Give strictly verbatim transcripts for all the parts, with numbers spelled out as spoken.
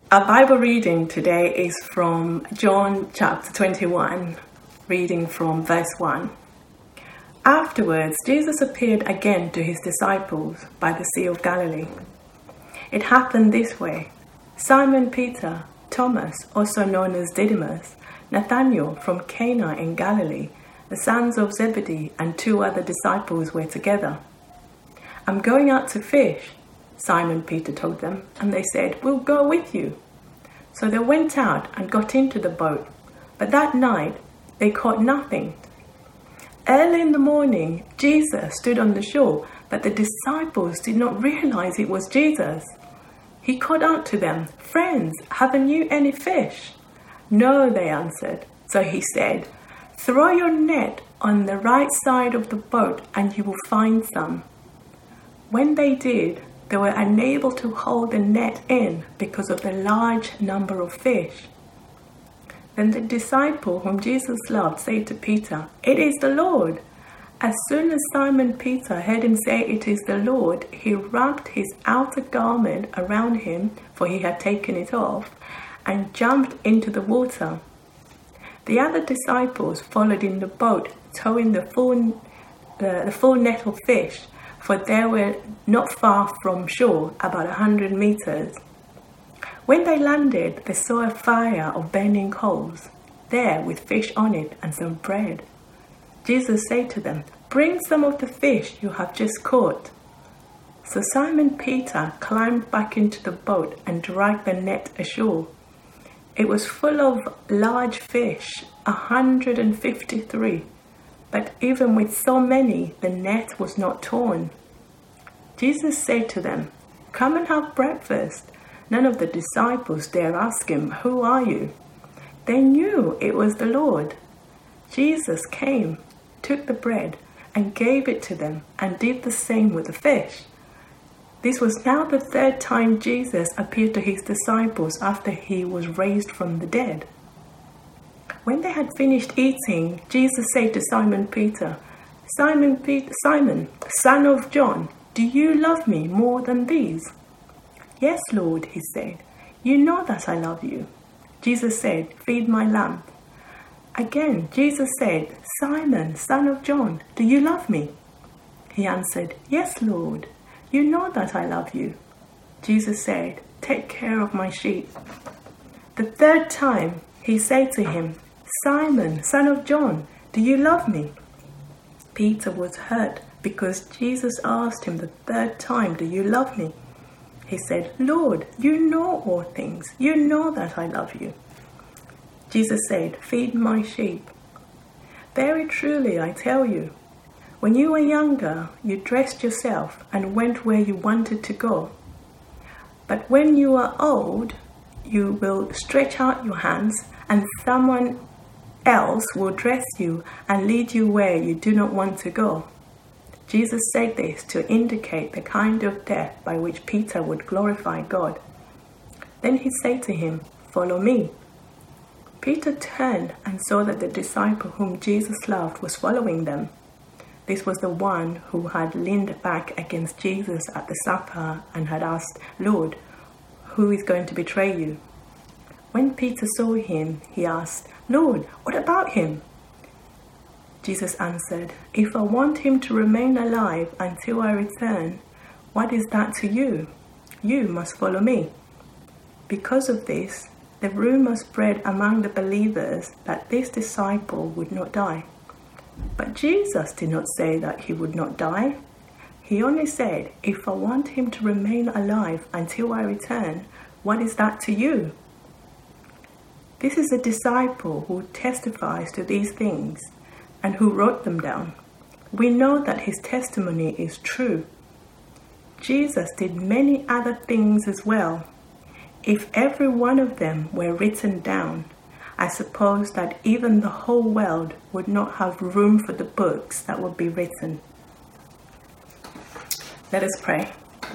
Our Bible reading today is from John chapter twenty-one, reading from verse one. Afterwards, Jesus appeared again to his disciples by the Sea of Galilee. It happened this way. Simon Peter, Thomas, also known as Didymus, Nathanael from Cana in Galilee, the sons of Zebedee, and two other disciples were together. "I'm going out to fish," Simon Peter told them, and they said, "We'll go with you." So they went out and got into the boat, but that night they caught nothing. Early in the morning, Jesus stood on the shore, but the disciples did not realize it was Jesus. He called out to them, "Friends, haven't you any fish?" "No," they answered. So he said, "Throw your net on the right side of the boat and you will find some." When they did, they were unable to hold the net in because of the large number of fish. Then the disciple whom Jesus loved said to Peter, "It is the Lord." As soon as Simon Peter heard him say, "It is the Lord," he wrapped his outer garment around him, for he had taken it off, and jumped into the water. The other disciples followed in the boat, towing the full, uh, the full net of fish, for they were not far from shore, about a hundred meters. When they landed, they saw a fire of burning coals, there with fish on it and some bread. Jesus said to them, "Bring some of the fish you have just caught." So Simon Peter climbed back into the boat and dragged the net ashore. It was full of large fish, a hundred and fifty-three. But even with so many, the net was not torn. Jesus said to them, "Come and have breakfast." None of the disciples dare ask him, "Who are you?" They knew it was the Lord. Jesus came, took the bread, and gave it to them, and did the same with the fish. This was now the third time Jesus appeared to his disciples after he was raised from the dead. When they had finished eating, Jesus said to Simon Peter, Simon, Peter, Simon, son of John, do you love me more than these?" "Yes, Lord," he said. "You know that I love you." Jesus said, "Feed my lamb." Again, Jesus said, "Simon, son of John, do you love me?" He answered, "Yes, Lord, you know that I love you." Jesus said, "Take care of my sheep." The third time, he said to him, "Simon, son of John, do you love me?" Peter was hurt because Jesus asked him the third time, "Do you love me?" He said, "Lord, you know all things. You know that I love you." Jesus said, "Feed my sheep. Very truly, I tell you, when you were younger, you dressed yourself and went where you wanted to go. But when you are old, you will stretch out your hands and someone else will dress you and lead you where you do not want to go." Jesus said this to indicate the kind of death by which Peter would glorify God. Then he said to him, "Follow me." Peter turned and saw that the disciple whom Jesus loved was following them. This was the one who had leaned back against Jesus at the supper and had asked, "Lord, who is going to betray you?" When Peter saw him, he asked, "Lord, what about him?" Jesus answered, "If I want him to remain alive until I return, what is that to you? You must follow me." Because of this, the rumor spread among the believers that this disciple would not die. But Jesus did not say that he would not die. He only said, "If I want him to remain alive until I return, what is that to you?" This is a disciple who testifies to these things and who wrote them down. We know that his testimony is true. Jesus did many other things as well. If every one of them were written down, I suppose that even the whole world would not have room for the books that would be written. Let us pray.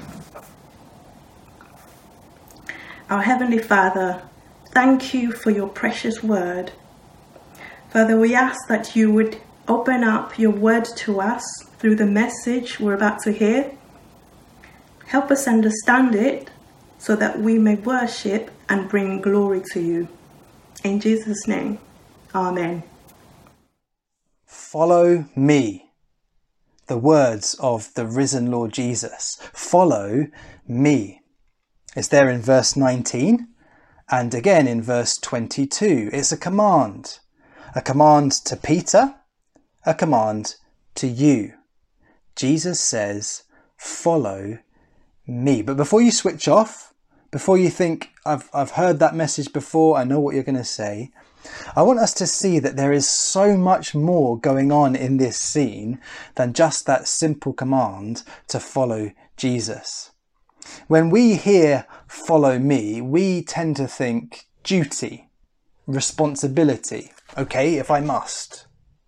Our Heavenly Father, thank you for your precious word. Father, we ask that you would open up your word to us through the message we're about to hear. Help us understand it so that we may worship and bring glory to you. In Jesus' name, amen. Follow me. The words of the risen Lord Jesus. Follow me. It's there in verse nineteen and again in verse twenty-two. It's a command. A command to Peter, a command to you. Jesus says, follow me. But before you switch off, before you think, I've, I've heard that message before, I know what you're going to say, I want us to see that there is so much more going on in this scene than just that simple command to follow Jesus. When we hear follow me, we tend to think duty, responsibility. Okay, if I must.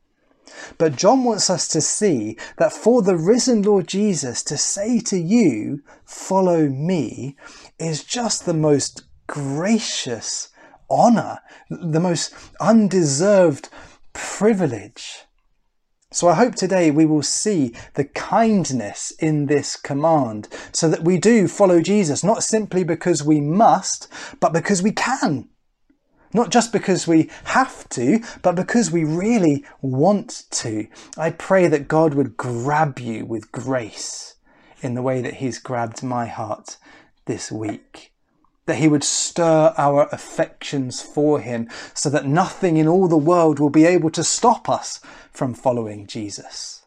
But John wants us to see that for the risen Lord Jesus to say to you, follow me, is just the most gracious honour, the most undeserved privilege. So I hope today we will see the kindness in this command so that we do follow Jesus, not simply because we must, but because we can. Not just because we have to, but because we really want to. I pray that God would grab you with grace in the way that he's grabbed my heart this week. That he would stir our affections for him so that nothing in all the world will be able to stop us from following Jesus.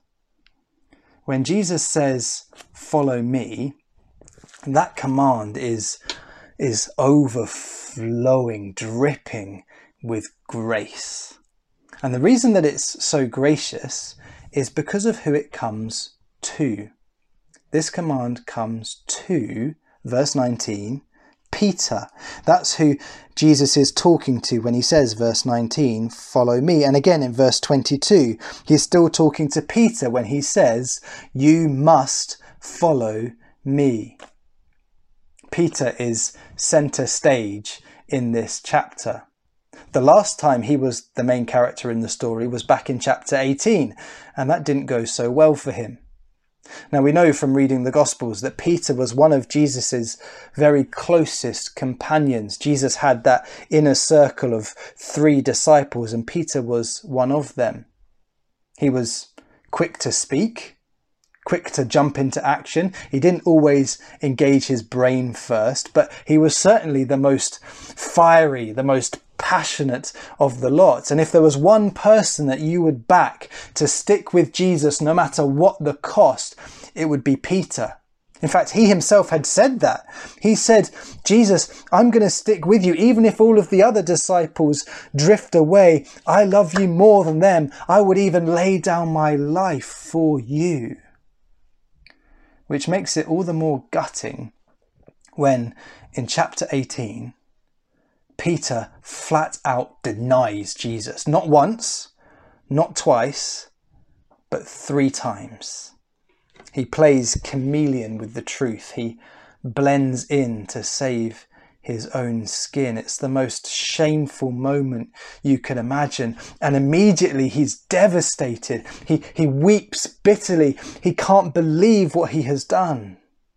When Jesus says, follow me, that command is, is overflowing, dripping with grace. And the reason that it's so gracious is because of who it comes to. This command comes to, verse nineteen, Peter. That's who Jesus is talking to when he says, verse nineteen, follow me. And again in verse twenty-two, he's still talking to Peter when he says, you must follow me. Peter is centre stage in this chapter. The last time he was the main character in the story was back in chapter eighteen, and that didn't go so well for him. Now we know from reading the Gospels that Peter was one of Jesus's very closest companions. Jesus had that inner circle of three disciples and Peter was one of them. He was quick to speak, quick to jump into action. He didn't always engage his brain first, but he was certainly the most fiery, the most passionate of the lot. And if there was one person that you would back to stick with Jesus no matter what the cost, it would be Peter. In fact, he himself had said that. He said, Jesus, I'm going to stick with you even if all of the other disciples drift away. I love you more than them. I would even lay down my life for you. Which makes it all the more gutting when in chapter eighteen, Peter flat out denies Jesus. Not once, not twice, but three times. He plays chameleon with the truth. He blends in to save his own skin. It's the most shameful moment you can imagine. And immediately he's devastated. He, he weeps bitterly. He can't believe what he has done.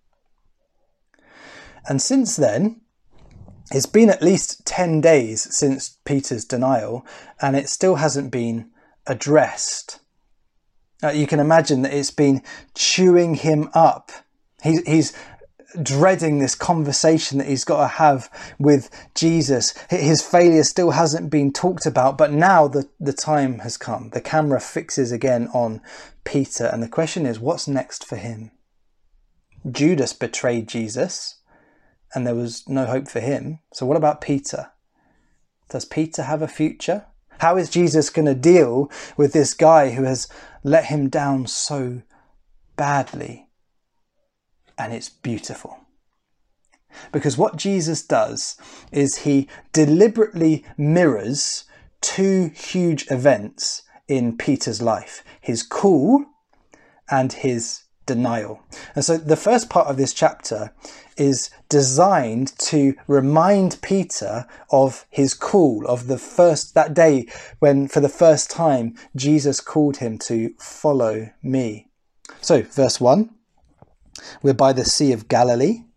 And since then, it's been at least ten days since Peter's denial, and it still hasn't been addressed. Uh, you can imagine that it's been chewing him up. He, he's dreading this conversation that he's got to have with Jesus. His failure still hasn't been talked about, but now the, the time has come. The camera fixes again on Peter, and the question is, what's next for him? Judas betrayed Jesus, and there was no hope for him. So what about Peter? Does Peter have a future? How is Jesus going to deal with this guy who has let him down so badly? And it's beautiful. Because what Jesus does is he deliberately mirrors two huge events in Peter's life. His call and his denial. And so the first part of this chapter is designed to remind Peter of his call, of the first, that day when for the first time Jesus called him to follow me. So verse one, we're by the Sea of Galilee.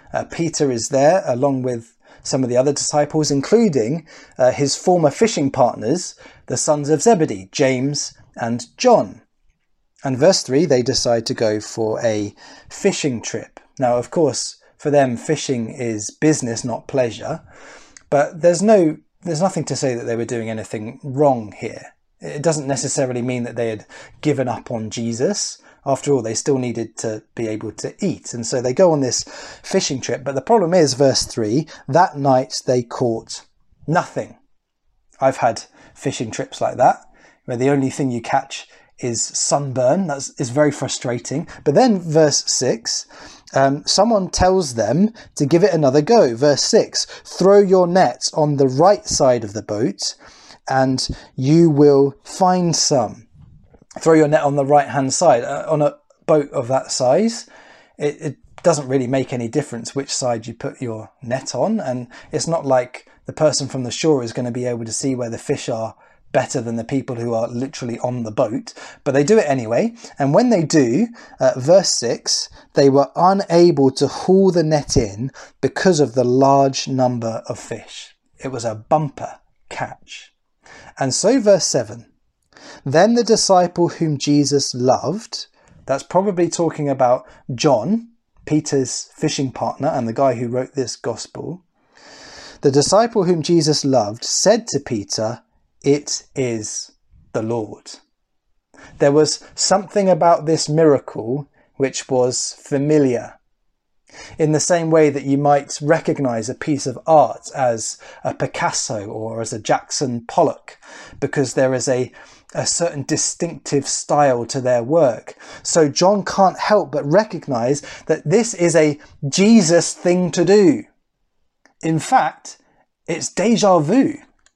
Uh, Peter is there along with some of the other disciples, including uh, his former fishing partners, the sons of Zebedee, James and John. And verse three, they decide to go for a fishing trip. Now, of course, for them, fishing is business, not pleasure. But there's no, there's nothing to say that they were doing anything wrong here. It doesn't necessarily mean that they had given up on Jesus. After all, they still needed to be able to eat. And so they go on this fishing trip. But the problem is, verse three, that night they caught nothing. I've had fishing trips like that, where the only thing you catch is sunburn. That's is very frustrating. But then verse six, um, someone tells them to give it another go. Verse six, throw your net on the right side of the boat and you will find some. Throw your net on the right hand side. Uh, on a boat of that size, it, it doesn't really make any difference which side you put your net on. And it's not like the person from the shore is going to be able to see where the fish are better than the people who are literally on the boat, but they do it anyway. And when they do, uh, verse six, they were unable to haul the net in because of the large number of fish. It was a bumper catch. And so verse seven, then the disciple whom Jesus loved, that's probably talking about John, Peter's fishing partner and the guy who wrote this gospel, the disciple whom Jesus loved said to Peter, "It is the Lord." There was something about this miracle which was familiar. In the same way that you might recognize a piece of art as a Picasso or as a Jackson Pollock, because there is a, a certain distinctive style to their work. So John can't help but recognize that this is a Jesus thing to do. In fact, it's déjà vu.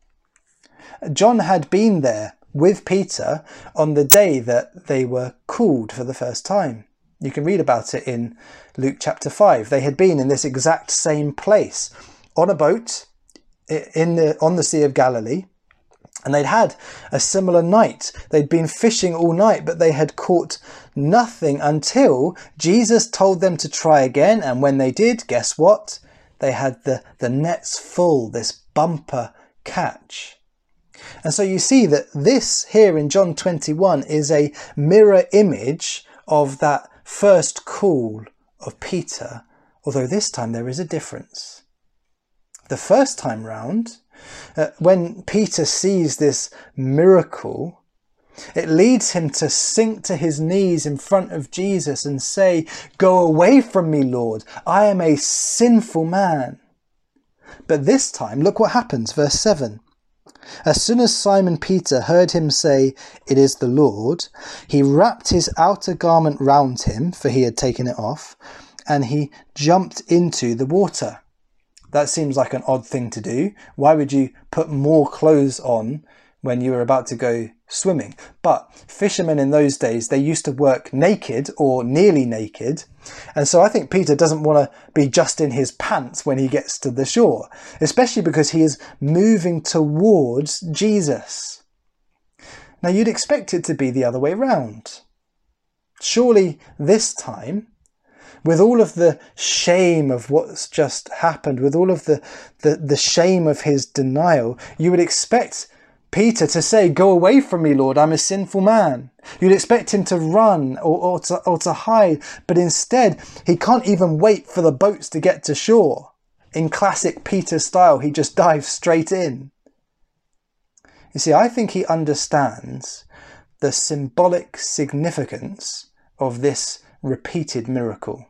John had been there with Peter on the day that they were called for the first time. You can read about it in Luke chapter five. They had been in this exact same place on a boat in the, on the Sea of Galilee, and they'd had a similar night. They'd been fishing all night, but they had caught nothing until Jesus told them to try again. And when they did, guess what? They had the, the nets full, this bumper catch. And so you see that this here in John twenty-one is a mirror image of that first call of Peter, although this time there is a difference. The first time round, uh, when Peter sees this miracle, it leads him to sink to his knees in front of Jesus and say, "Go away from me, Lord, I am a sinful man." But this time, look what happens, verse seven. As soon as Simon Peter heard him say, "It is the Lord," he wrapped his outer garment round him, for he had taken it off, and he jumped into the water. That seems like an odd thing to do. Why would you put more clothes on when you were about to go swimming? But fishermen in those days, they used to work naked or nearly naked. And so I think Peter doesn't want to be just in his pants when he gets to the shore, especially because he is moving towards Jesus. Now you'd expect it to be the other way round. Surely this time, with all of the shame of what's just happened, with all of the, the, the shame of his denial, you would expect Peter to say, "Go away from me, Lord, I'm a sinful man." You'd expect him to run or, or, to, or to hide, but instead he can't even wait for the boats to get to shore. In classic Peter style, he just dives straight in. You see, I think he understands the symbolic significance of this repeated miracle.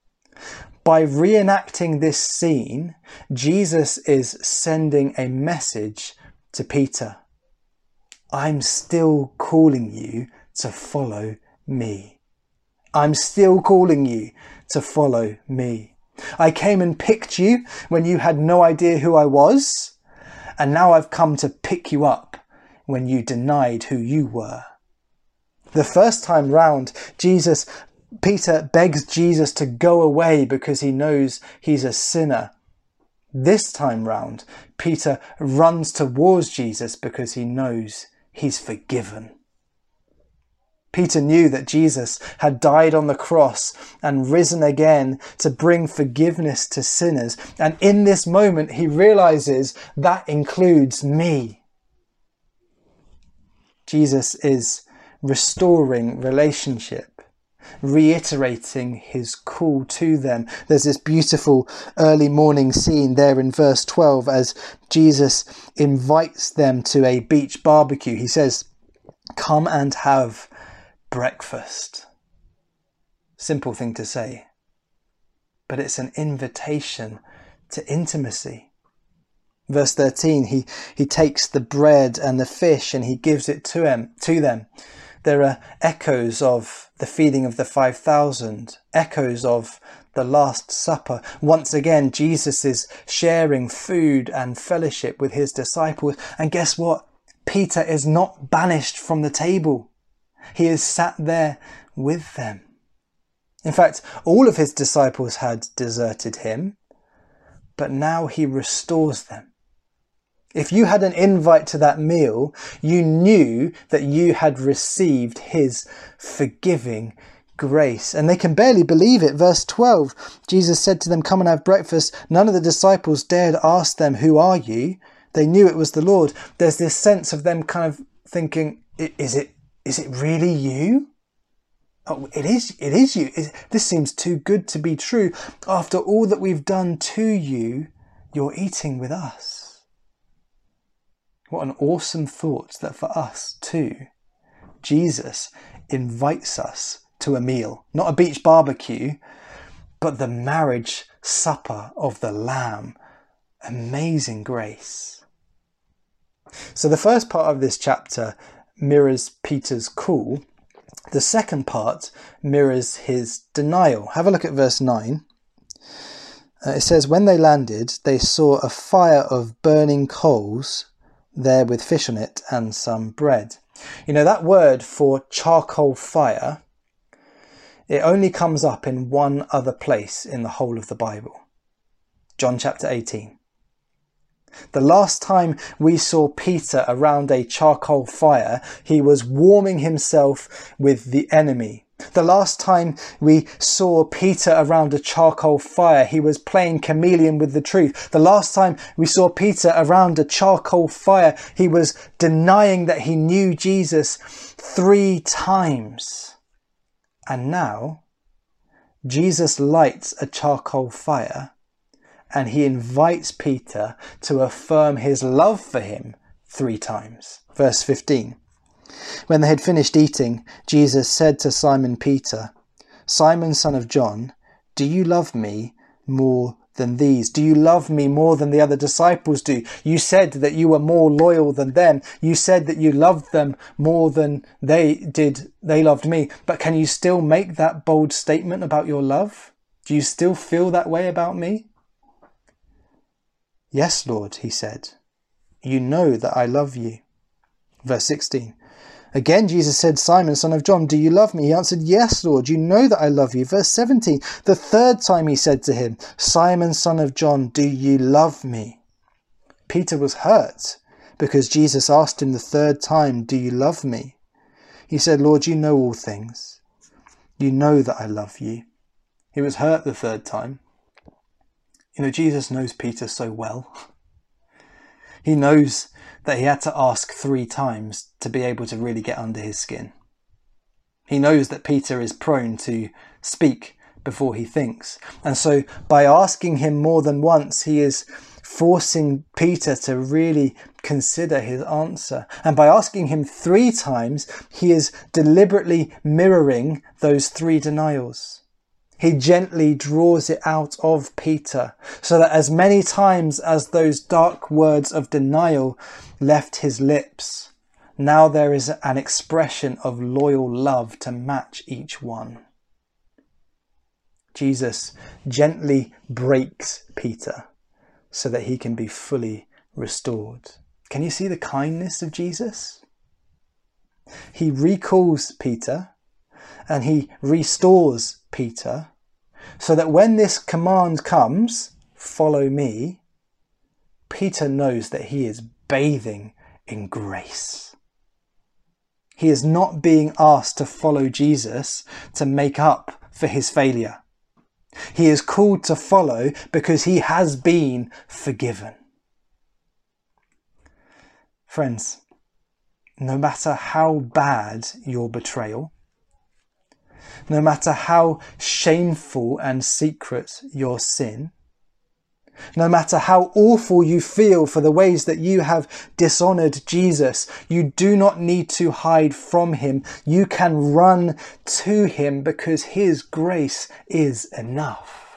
By reenacting this scene, Jesus is sending a message to Peter. I'm still calling you to follow me. I'm still calling you to follow me. I came and picked you when you had no idea who I was, and now I've come to pick you up when you denied who you were. The first time round, Jesus, Peter begs Jesus to go away because he knows he's a sinner. This time round, Peter runs towards Jesus because he knows he's forgiven. Peter knew that Jesus had died on the cross and risen again to bring forgiveness to sinners. And in this moment, he realizes that includes me. Jesus is restoring relationship, reiterating his call to them. There's this beautiful early morning scene there in verse twelve as Jesus invites them to a beach barbecue. He says, "Come and have breakfast." Simple thing to say, but it's an invitation to intimacy. Verse thirteen, he, he takes the bread and the fish and he gives it to him, to them. There are echoes of the feeding of the five thousand, echoes of the Last Supper. Once again, Jesus is sharing food and fellowship with his disciples. And guess what? Peter is not banished from the table. He is sat there with them. In fact, all of his disciples had deserted him, but now he restores them. If you had an invite to that meal, you knew that you had received his forgiving grace. And they can barely believe it. Verse twelve, Jesus said to them, "Come and have breakfast." None of the disciples dared ask them, "Who are you?" They knew it was the Lord. There's this sense of them kind of thinking, is it Is it really you? Oh, it is, it is you. It, this seems too good to be true. After all that we've done to you, you're eating with us. What an awesome thought that for us too, Jesus invites us to a meal, not a beach barbecue, but the marriage supper of the Lamb. Amazing grace. So the first part of this chapter mirrors Peter's call. The second part mirrors his denial. Have a look at verse nine. Uh, it says, "When they landed, they saw a fire of burning coals there with fish on it and some bread." You know, that word for charcoal fire, it only comes up in one other place in the whole of the Bible. John chapter eighteen. The last time we saw Peter around a charcoal fire, he was warming himself with the enemy. The last time we saw Peter around a charcoal fire, he was playing chameleon with the truth. The last time we saw Peter around a charcoal fire, he was denying that he knew Jesus three times. And now, Jesus lights a charcoal fire and he invites Peter to affirm his love for him three times. Verse fifteen. When they had finished eating, Jesus said to Simon Peter, "Simon, son of John, do you love me more than these? Do you love me more than the other disciples do? You said that you were more loyal than them. You said that you loved them more than they did. They loved me. But can you still make that bold statement about your love? Do you still feel that way about me?" "Yes, Lord," he said. "You know that I love you." Verse sixteen. Again, Jesus said, "Simon, son of John, do you love me?" He answered, "Yes, Lord, you know that I love you." Verse seventeen. The third time he said to him, "Simon, son of John, do you love me?" Peter was hurt because Jesus asked him the third time, "Do you love me?" He said, "Lord, you know all things. You know that I love you." He was hurt the third time. You know, Jesus knows Peter so well. He knows that he had to ask three times to be able to really get under his skin. He knows that Peter is prone to speak before he thinks. And so by asking him more than once, he is forcing Peter to really consider his answer. And by asking him three times, he is deliberately mirroring those three denials. He gently draws it out of Peter so that as many times as those dark words of denial left his lips, now there is an expression of loyal love to match each one. Jesus gently breaks Peter so that he can be fully restored. Can you see the kindness of Jesus? He recalls Peter and he restores Peter so that when this command comes, "Follow me," Peter knows that he is bathing in grace. He is not being asked to follow Jesus to make up for his failure. He is called to follow because he has been forgiven. Friends, no matter how bad your betrayal, no matter how shameful and secret your sin, no matter how awful you feel for the ways that you have dishonoured Jesus, you do not need to hide from him. You can run to him because his grace is enough.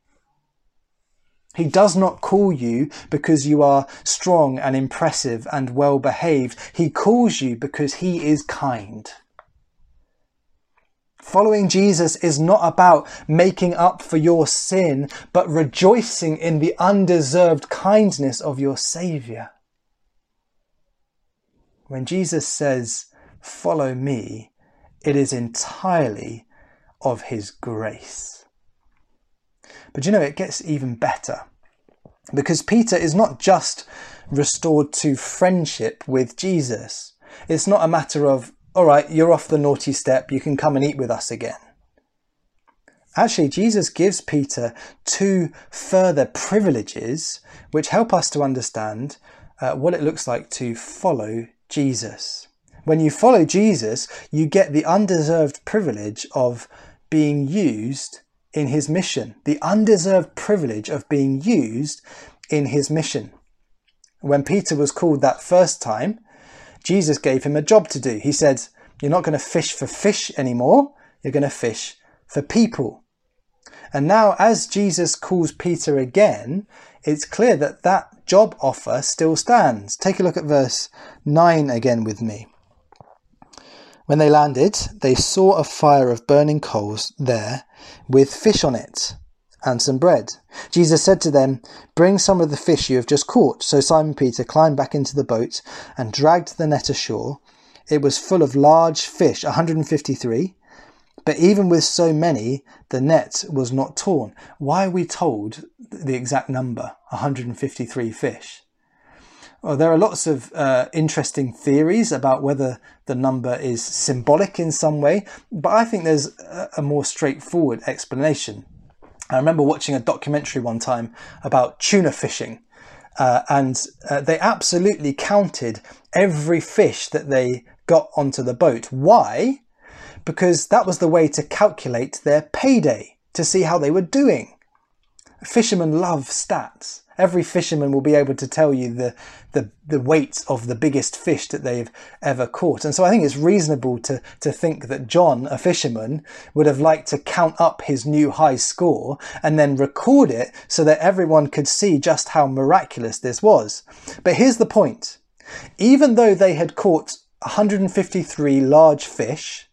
He does not call you because you are strong and impressive and well behaved. He calls you because he is kind. Following Jesus is not about making up for your sin, but rejoicing in the undeserved kindness of your Saviour. When Jesus says, "Follow me," it is entirely of his grace. But you know, it gets even better, because Peter is not just restored to friendship with Jesus. It's not a matter of, all right, you're off the naughty step, you can come and eat with us again. Actually, Jesus gives Peter two further privileges which help us to understand uh, what it looks like to follow Jesus. When you follow Jesus, you get the undeserved privilege of being used in his mission. The undeserved privilege of being used in his mission. When Peter was called that first time, Jesus gave him a job to do. He said, you're not going to fish for fish anymore. You're going to fish for people. And now as Jesus calls Peter again, it's clear that that job offer still stands. Take a look at verse nine again with me. When they landed, they saw a fire of burning coals there with fish on it and some bread. Jesus said to them, bring some of the fish you have just caught. So Simon Peter climbed back into the boat and dragged the net ashore. It was full of large fish, one hundred fifty-three. But even with so many, the net was not torn. Why are we told the exact number, one hundred fifty-three fish? Well, there are lots of uh, interesting theories about whether the number is symbolic in some way, but I think there's a, a more straightforward explanation. I remember watching a documentary one time about tuna fishing, uh, and uh, they absolutely counted every fish that they got onto the boat. Why? Because that was the way to calculate their payday, to see how they were doing. Fishermen love stats. Every fisherman will be able to tell you the, the, the weight of the biggest fish that they've ever caught. And so I think it's reasonable to, to think that John, a fisherman, would have liked to count up his new high score and then record it so that everyone could see just how miraculous this was. But here's the point. Even though they had caught one hundred fifty-three large fish,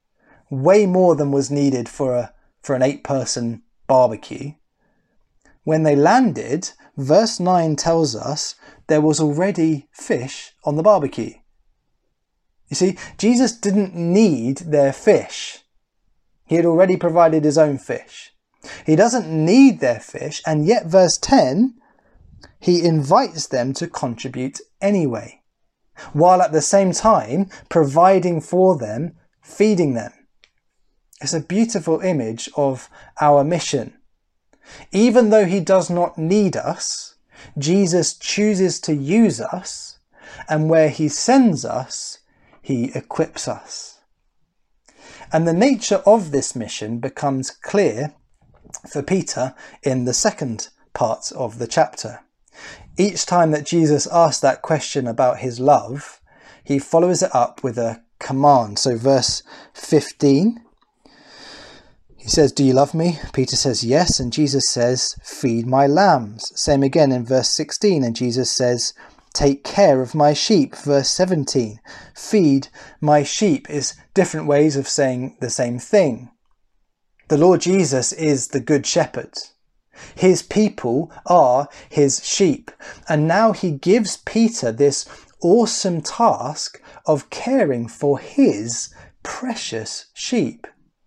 way more than was needed for a for an eight-person barbecue, when they landed, verse nine tells us there was already fish on the barbecue. You see, Jesus didn't need their fish. He had already provided his own fish. He doesn't need their fish, and yet verse ten, he invites them to contribute anyway, while at the same time providing for them, feeding them. It's a beautiful image of our mission. Even though he does not need us, Jesus chooses to use us, and where he sends us, he equips us. And the nature of this mission becomes clear for Peter in the second part of the chapter. Each time that Jesus asks that question about his love, he follows it up with a command. So verse fifteen, he says, do you love me? Peter says, yes. And Jesus says, feed my lambs. Same again in verse sixteen. And Jesus says, take care of my sheep. Verse seventeen, feed my sheep is different ways of saying the same thing. The Lord Jesus is the good shepherd. His people are his sheep. And now he gives Peter this awesome task of caring for his precious sheep.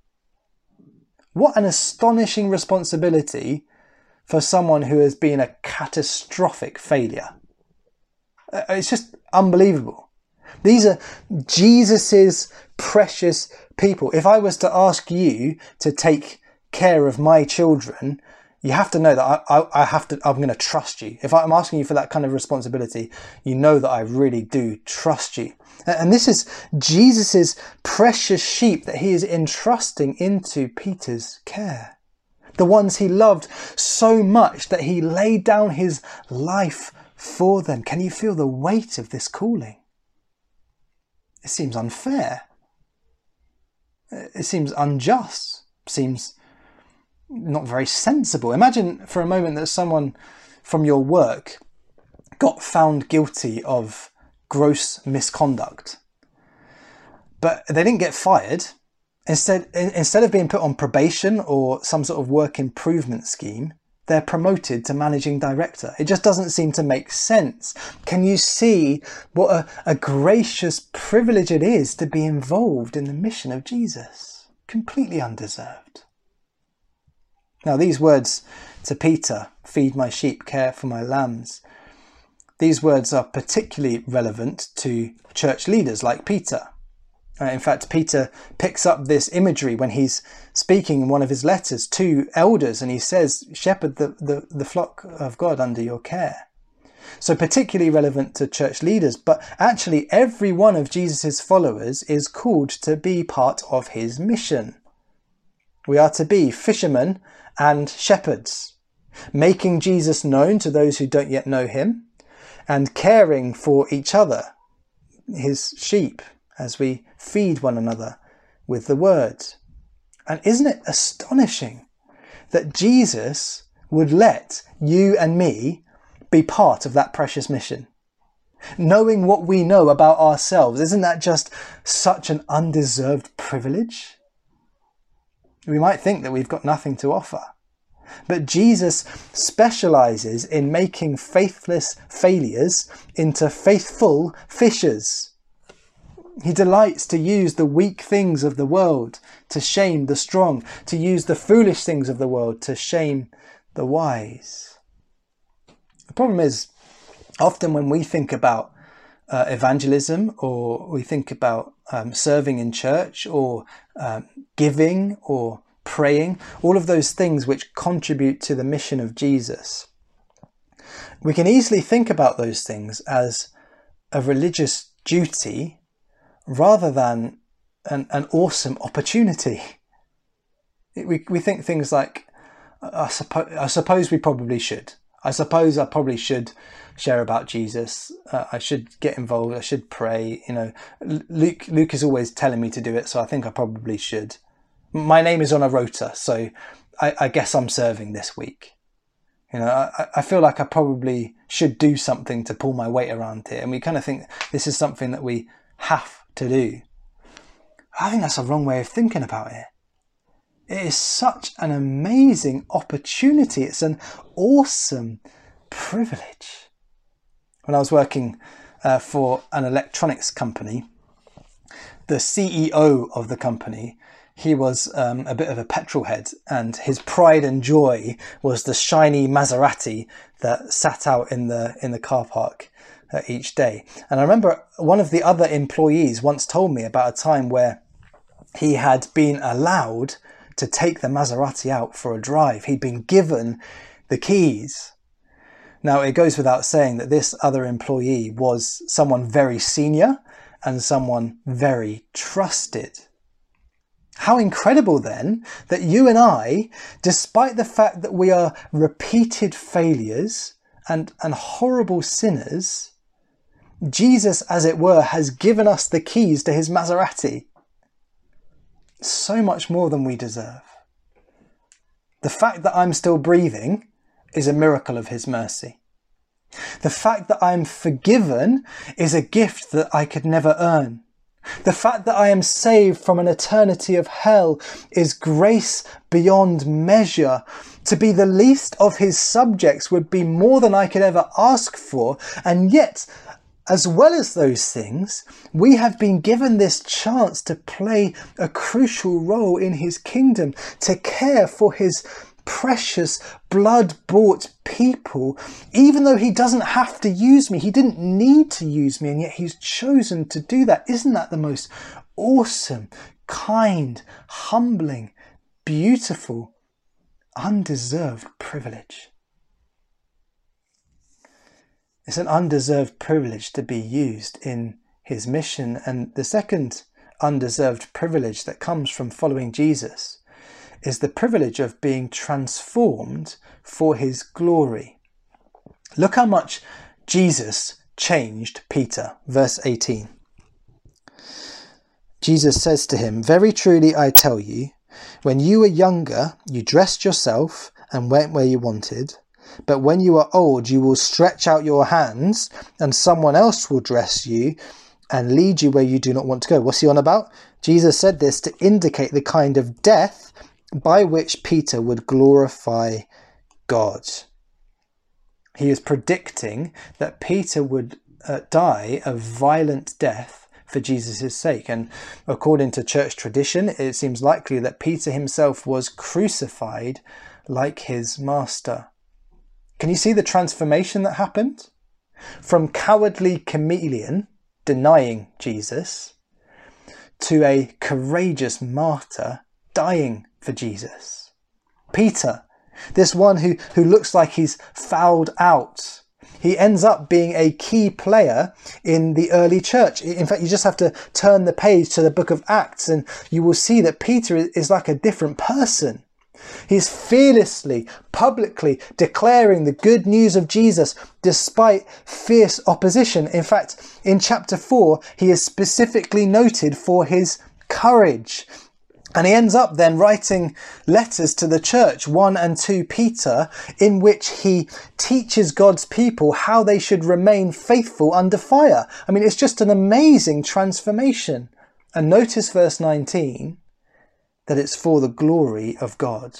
What an astonishing responsibility for someone who has been a catastrophic failure. It's just unbelievable. These are Jesus's precious people. If I was to ask you to take care of my children, you have to know that I, I, I have to, I'm going to trust you. If I'm asking you for that kind of responsibility, you know that I really do trust you. And this is Jesus's precious sheep that he is entrusting into Peter's care. The ones he loved so much that he laid down his life for them. Can you feel the weight of this calling? It seems unfair. It seems unjust. It seems not very sensible. Imagine for a moment that someone from your work got found guilty of gross misconduct, but they didn't get fired. Instead, instead of being put on probation or some sort of work improvement scheme, they're promoted to managing director. It just doesn't seem to make sense. Can you see what a, a gracious privilege it is to be involved in the mission of Jesus? Completely undeserved. Now, these words to Peter, feed my sheep, care for my lambs, these words are particularly relevant to church leaders like Peter. Uh, in fact, Peter picks up this imagery when he's speaking in one of his letters to elders, and he says, shepherd the, the, the flock of God under your care. So particularly relevant to church leaders, but actually every one of Jesus's followers is called to be part of his mission. We are to be fishermen and shepherds, making Jesus known to those who don't yet know him, and caring for each other, his sheep, as we feed one another with the word. And isn't it astonishing that Jesus would let you and me be part of that precious mission? Knowing what we know about ourselves, isn't that just such an undeserved privilege? We might think that we've got nothing to offer. But Jesus specializes in making faithless failures into faithful fishers. He delights to use the weak things of the world to shame the strong, to use the foolish things of the world to shame the wise. The problem is, often when we think about uh, evangelism, or we think about um, serving in church, or um, giving, or praying, all of those things which contribute to the mission of Jesus, we can easily think about those things as a religious duty rather than an, an awesome opportunity. We, we think things like, I, suppo- I suppose we probably should. I suppose I probably should share about Jesus. Uh, I should get involved. I should pray. You know, Luke, Luke is always telling me to do it, so I think I probably should. My name is on a rota, so I, I guess I'm serving this week. You know, I, I feel like I probably should do something to pull my weight around here. And we kind of think this is something that we have to do. I think that's a wrong way of thinking about it. It is such an amazing opportunity. It's an awesome privilege. When I was working uh, for an electronics company, the C E O of the company, he was um, a bit of a petrol head, and his pride and joy was the shiny Maserati that sat out in the in the car park uh, each day. And I remember one of the other employees once told me about a time where he had been allowed to take the Maserati out for a drive. He'd been given the keys. Now, it goes without saying that this other employee was someone very senior and someone very trusted. How incredible then that you and I, despite the fact that we are repeated failures and, and horrible sinners, Jesus, as it were, has given us the keys to his Maserati. So much more than we deserve. The fact that I'm still breathing is a miracle of his mercy. The fact that I'm forgiven is a gift that I could never earn. The fact that I am saved from an eternity of hell is grace beyond measure. To be the least of his subjects would be more than I could ever ask for. And yet, as well as those things, we have been given this chance to play a crucial role in his kingdom, to care for his precious blood-bought people, even though he doesn't have to use me. He didn't need to use me, and yet he's chosen to do that. Isn't that the most awesome, kind, humbling, beautiful, undeserved privilege? It's an undeserved privilege to be used in his mission. And the second undeserved privilege that comes from following Jesus is the privilege of being transformed for his glory. Look how much Jesus changed Peter. Verse eighteen. Jesus says to him, "Very truly I tell you, when you were younger, you dressed yourself and went where you wanted. But when you are old, you will stretch out your hands and someone else will dress you and lead you where you do not want to go." What's he on about? Jesus said this to indicate the kind of death by which Peter would glorify God. He is predicting that Peter would uh, die a violent death for Jesus' sake. And according to church tradition, it seems likely that Peter himself was crucified like his master. Can you see the transformation that happened? From cowardly chameleon denying Jesus to a courageous martyr dying for Jesus. Peter, this one who, who looks like he's fouled out, he ends up being a key player in the early church. In fact, you just have to turn the page to the book of Acts and you will see that Peter is like a different person. He's fearlessly, publicly declaring the good news of Jesus despite fierce opposition. In fact, in chapter four, he is specifically noted for his courage. And he ends up then writing letters to the church, one and two Peter, in which he teaches God's people how they should remain faithful under fire. I mean, it's just an amazing transformation. And notice verse nineteen, that it's for the glory of God.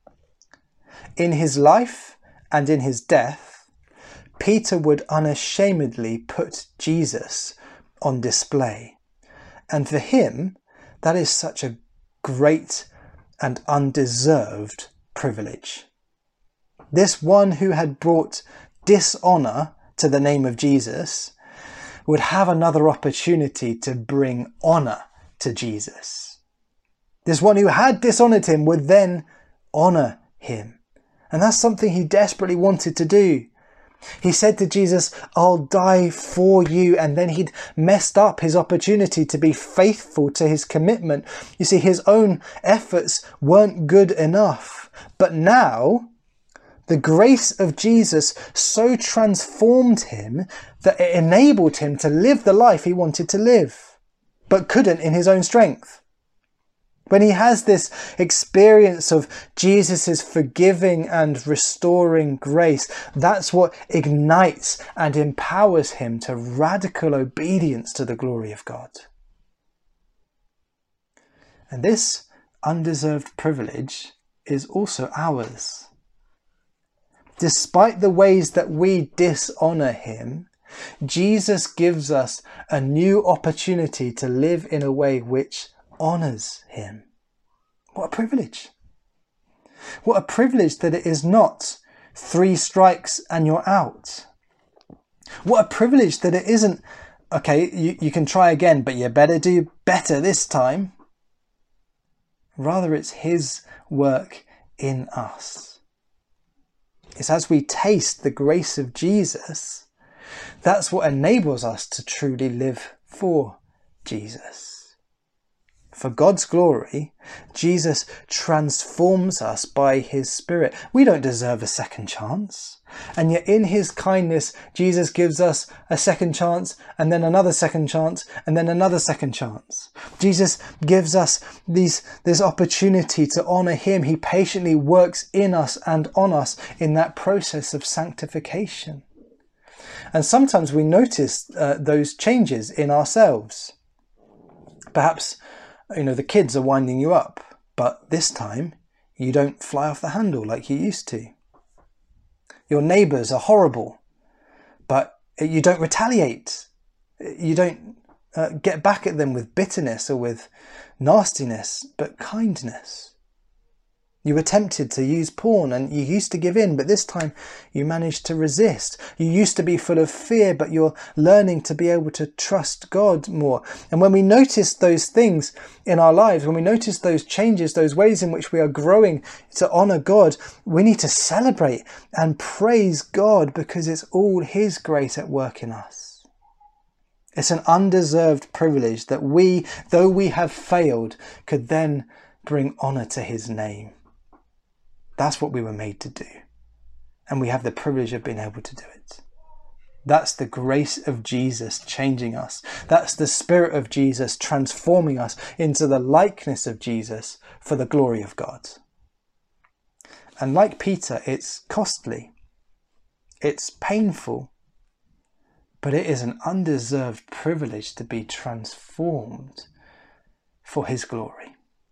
In his life and in his death, Peter would unashamedly put Jesus on display. And for him, that is such a great and undeserved privilege. This one who had brought dishonour to the name of Jesus would have another opportunity to bring honour to Jesus. This one who had dishonoured him would then honour him. And that's something he desperately wanted to do. He said to Jesus, "I'll die for you." And then he'd messed up his opportunity to be faithful to his commitment. You see, his own efforts weren't good enough. But now, the grace of Jesus so transformed him that it enabled him to live the life he wanted to live, but couldn't in his own strength. When he has this experience of Jesus' forgiving and restoring grace, that's what ignites and empowers him to radical obedience to the glory of God. And this undeserved privilege is also ours. Despite the ways that we dishonour him, Jesus gives us a new opportunity to live in a way which honours him. What a privilege. What a privilege that it is not three strikes and you're out. What a privilege that it isn't, okay, you, you can try again, but you better do better this time. Rather, it's his work in us. It's as we taste the grace of Jesus, that's what enables us to truly live for Jesus. For God's glory, Jesus transforms us by his Spirit. We don't deserve a second chance. And yet in his kindness, Jesus gives us a second chance and then another second chance and then another second chance. Jesus gives us these, this opportunity to honour him. He patiently works in us and on us in that process of sanctification. And sometimes we notice uh, those changes in ourselves. Perhaps you know, the kids are winding you up, but this time you don't fly off the handle like you used to. Your neighbours are horrible, but you don't retaliate. You don't uh, get back at them with bitterness or with nastiness, but kindness. You were tempted to use porn and you used to give in, but this time you managed to resist. You used to be full of fear, but you're learning to be able to trust God more. And when we notice those things in our lives, when we notice those changes, those ways in which we are growing to honour God, we need to celebrate and praise God because it's all His grace at work in us. It's an undeserved privilege that we, though we have failed, could then bring honour to His name. That's what we were made to do. And we have the privilege of being able to do it. That's the grace of Jesus changing us. That's the Spirit of Jesus transforming us into the likeness of Jesus for the glory of God. And like Peter, it's costly. It's painful. But it is an undeserved privilege to be transformed for His glory.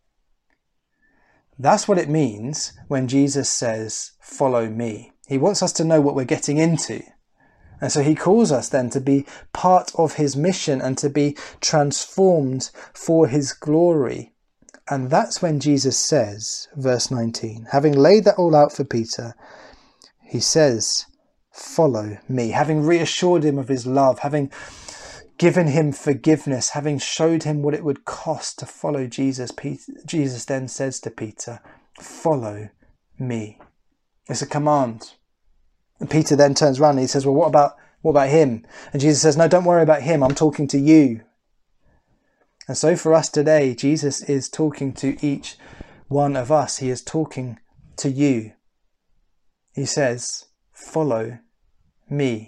That's what it means when Jesus says, follow me. He wants us to know what we're getting into. And so He calls us then to be part of His mission and to be transformed for His glory. And that's when Jesus says, verse nineteen, having laid that all out for Peter, He says, follow me. Having reassured him of His love, having given him forgiveness, having showed him what it would cost to follow Jesus, Peter, Jesus then says to Peter, follow me. It's a command. And Peter then turns around and he says, well, what about, what about him? And Jesus says, no, don't worry about him. I'm talking to you. And so for us today, Jesus is talking to each one of us. He is talking to you. He says, follow me.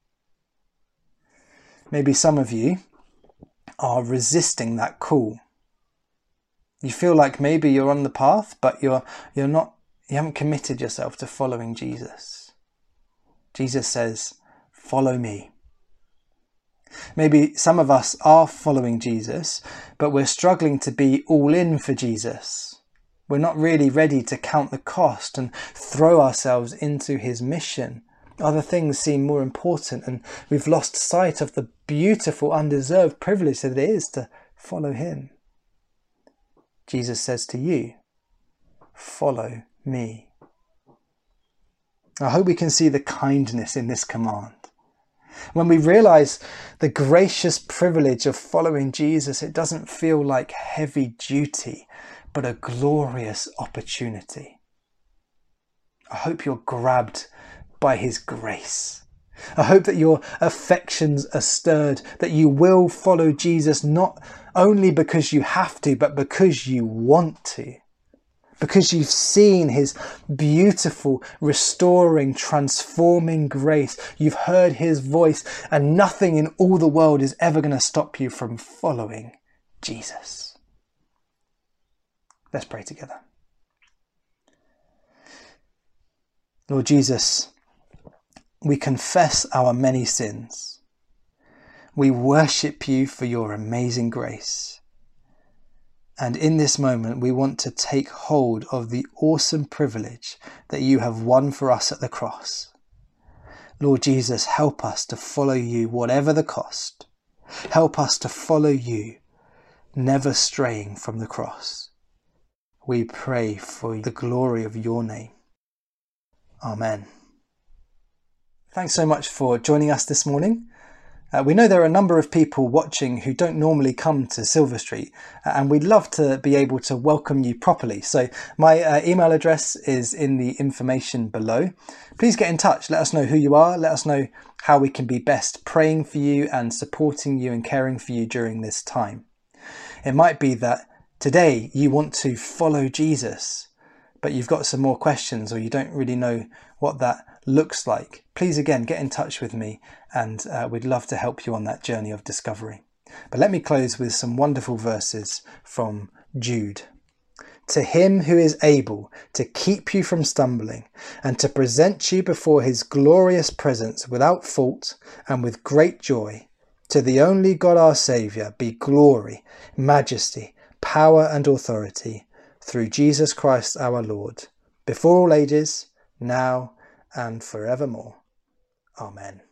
Maybe some of you are resisting that call. You feel like maybe you're on the path, but you're you're not, you haven't committed yourself to following Jesus. Jesus says, follow me. Maybe some of us are following Jesus, but we're struggling to be all in for Jesus. We're not really ready to count the cost and throw ourselves into His mission. Other things seem more important, and we've lost sight of the beautiful, undeserved privilege that it is to follow Him. Jesus says to you, follow me. I hope we can see the kindness in this command. When we realise the gracious privilege of following Jesus, it doesn't feel like heavy duty, but a glorious opportunity. I hope you're grabbed by His grace. I hope that your affections are stirred, that you will follow Jesus not only because you have to, but because you want to. Because you've seen His beautiful, restoring, transforming grace. You've heard His voice, and nothing in all the world is ever going to stop you from following Jesus. Let's pray together. Lord Jesus, we confess our many sins. We worship You for Your amazing grace. And in this moment, we want to take hold of the awesome privilege that You have won for us at the cross. Lord Jesus, help us to follow You whatever the cost. Help us to follow You, never straying from the cross. We pray for the glory of Your name. Amen. Thanks so much for joining us this morning. Uh, we know there are a number of people watching who don't normally come to Silver Street, uh, and we'd love to be able to welcome you properly. So my uh, email address is in the information below. Please get in touch. Let us know who you are. Let us know how we can be best praying for you and supporting you and caring for you during this time. It might be that today you want to follow Jesus, but you've got some more questions or you don't really know what that looks like. Please again get in touch with me, and uh, we'd love to help you on that journey of discovery. But let me close with some wonderful verses from Jude. To Him who is able to keep you from stumbling and to present you before His glorious presence without fault and with great joy, to the only God our Saviour be glory, majesty, power and authority through Jesus Christ our Lord, before all ages, now and forevermore. Amen.